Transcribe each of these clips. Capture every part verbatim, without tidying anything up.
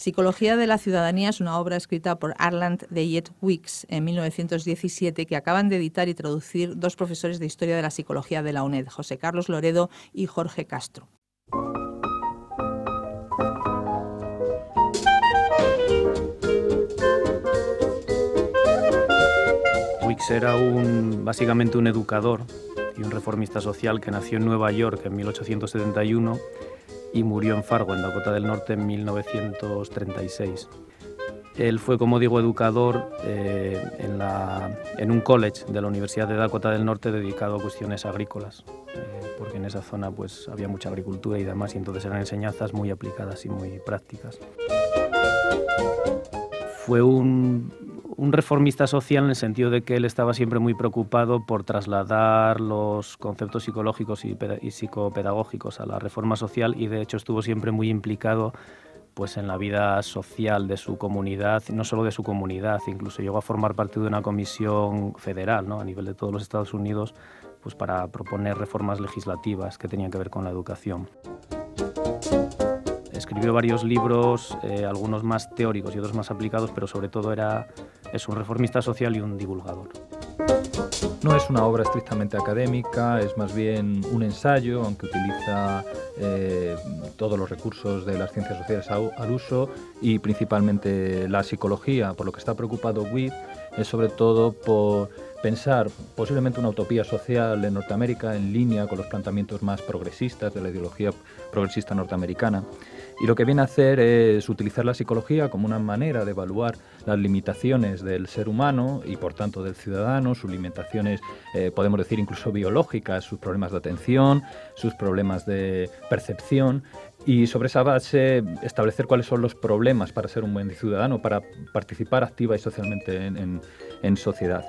Psicología de la ciudadanía es una obra escrita por Arland de Jet Wicks en mil novecientos diecisiete que acaban de editar y traducir dos profesores de Historia de la Psicología de la UNED, José Carlos Loredo y Jorge Castro. Wicks era un, básicamente un educador y un reformista social que nació en Nueva York en mil ochocientos setenta y uno y murió en Fargo, en Dakota del Norte, en mil novecientos treinta y seis. Él fue, como digo, educador eh, en, la, en un college de la Universidad de Dakota del Norte dedicado a cuestiones agrícolas, eh, porque en esa zona pues, había mucha agricultura y demás, y entonces eran enseñanzas muy aplicadas y muy prácticas. Fue un, un reformista social en el sentido de que él estaba siempre muy preocupado por trasladar los conceptos psicológicos y, y psicopedagógicos a la reforma social, y de hecho estuvo siempre muy implicado pues, en la vida social de su comunidad, no solo de su comunidad, incluso llegó a formar parte de una comisión federal, ¿no?, a nivel de todos los Estados Unidos, pues, para proponer reformas legislativas que tenían que ver con la educación. Escribió varios libros, eh, algunos más teóricos y otros más aplicados, pero sobre todo era es un reformista social y un divulgador. No es una obra estrictamente académica, es más bien un ensayo, aunque utiliza eh, todos los recursos de las ciencias sociales al uso y principalmente la psicología. Por lo que está preocupado Wicks es sobre todo por pensar posiblemente una utopía social en Norteamérica en línea con los planteamientos más progresistas de la ideología progresista norteamericana. Y lo que viene a hacer es utilizar la psicología como una manera de evaluar las limitaciones del ser humano y por tanto del ciudadano, sus limitaciones, eh, podemos decir incluso biológicas, sus problemas de atención, sus problemas de percepción, y sobre esa base establecer cuáles son los problemas para ser un buen ciudadano, para participar activa y socialmente en, en, en sociedad.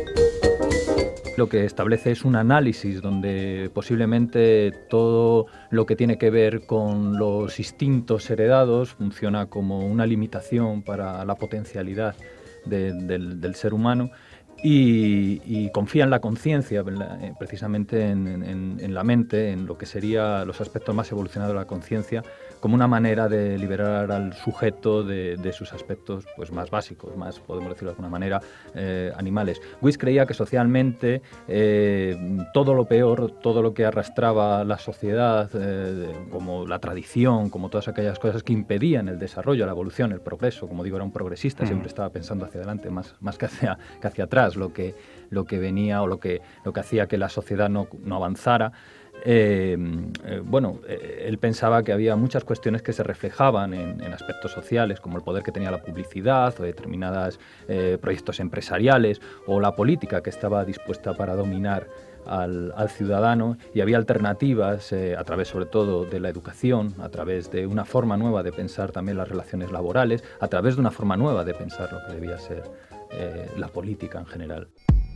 Lo que establece es un análisis donde posiblemente todo lo que tiene que ver con los instintos heredados funciona como una limitación para la potencialidad de, del, del ser humano y, y confía en la conciencia, precisamente en, en, en la mente, en lo que serían los aspectos más evolucionados de la conciencia, como una manera de liberar al sujeto de, de sus aspectos pues, más básicos, más, podemos decirlo de alguna manera, eh, animales. Wicks creía que socialmente eh, todo lo peor, todo lo que arrastraba la sociedad, eh, como la tradición, como todas aquellas cosas que impedían el desarrollo, la evolución, el progreso, como digo, era un progresista, mm. siempre estaba pensando hacia adelante más, más que, hacia, que hacia atrás, lo que, lo que venía o lo que, lo que hacía que la sociedad no, no avanzara. Eh, eh, bueno, eh, él pensaba que había muchas cuestiones que se reflejaban en, en aspectos sociales, como el poder que tenía la publicidad o determinados eh, proyectos empresariales o la política que estaba dispuesta para dominar al, al ciudadano, y había alternativas eh, a través sobre todo de la educación, a través de una forma nueva de pensar también las relaciones laborales, a través de una forma nueva de pensar lo que debía ser eh, la política en general.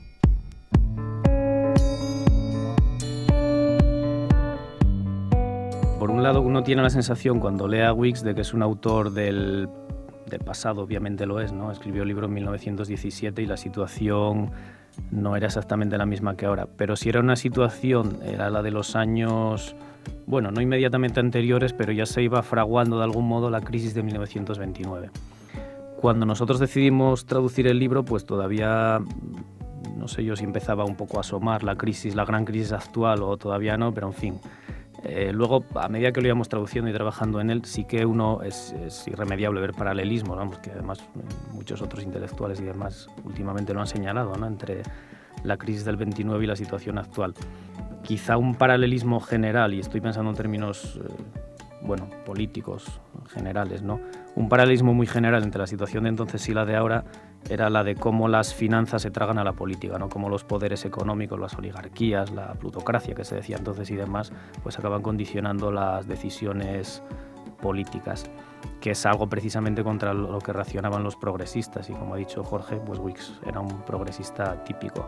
Por un lado, uno tiene la sensación cuando lee a Wicks de que es un autor del, del pasado, obviamente lo es, ¿no? Escribió el libro en mil novecientos diecisiete y la situación no era exactamente la misma que ahora, pero si era una situación, era la de los años, bueno, no inmediatamente anteriores, pero ya se iba fraguando de algún modo la crisis de mil novecientos veintinueve. Cuando nosotros decidimos traducir el libro, pues todavía, no sé yo si empezaba un poco a asomar la crisis, la gran crisis actual o todavía no, pero en fin. Eh, luego, a medida que lo íbamos traduciendo y trabajando en él, sí que uno es, es irremediable ver paralelismos, vamos, que además muchos otros intelectuales y demás últimamente lo han señalado, ¿no?, entre la crisis del veintinueve y la situación actual. Quizá un paralelismo general, y estoy pensando en términos eh, bueno, políticos generales, ¿no? Un paralelismo muy general entre la situación de entonces y la de ahora era la de cómo las finanzas se tragan a la política, ¿no? Cómo los poderes económicos, las oligarquías, la plutocracia que se decía entonces y demás, pues acaban condicionando las decisiones políticas, que es algo precisamente contra lo que reaccionaban los progresistas, y como ha dicho Jorge, pues Wicks era un progresista típico.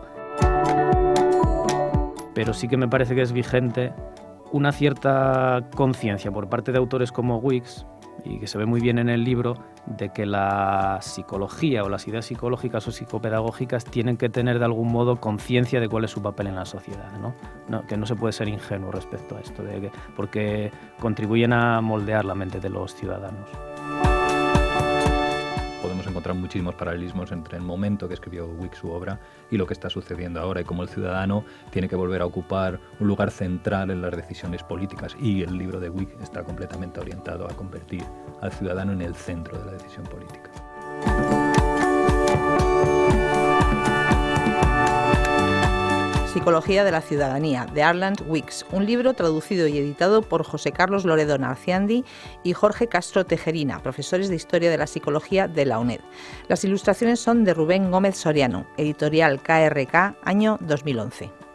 Pero sí que me parece que es vigente una cierta conciencia por parte de autores como Wicks, y que se ve muy bien en el libro, de que la psicología o las ideas psicológicas o psicopedagógicas tienen que tener de algún modo conciencia de cuál es su papel en la sociedad, ¿no? No, que no se puede ser ingenuo respecto a esto, de que, porque contribuyen a moldear la mente de los ciudadanos. encontrar muchísimos paralelismos entre el momento que escribió Wick su obra y lo que está sucediendo ahora, y cómo el ciudadano tiene que volver a ocupar un lugar central en las decisiones políticas, y el libro de Wick está completamente orientado a convertir al ciudadano en el centro de la decisión política. Psicología de la ciudadanía, de Arland Wicks, un libro traducido y editado por José Carlos Loredo Narciandi y Jorge Castro Tejerina, profesores de Historia de la Psicología de la UNED. Las ilustraciones son de Rubén Gómez Soriano, editorial K R K, año dos mil once.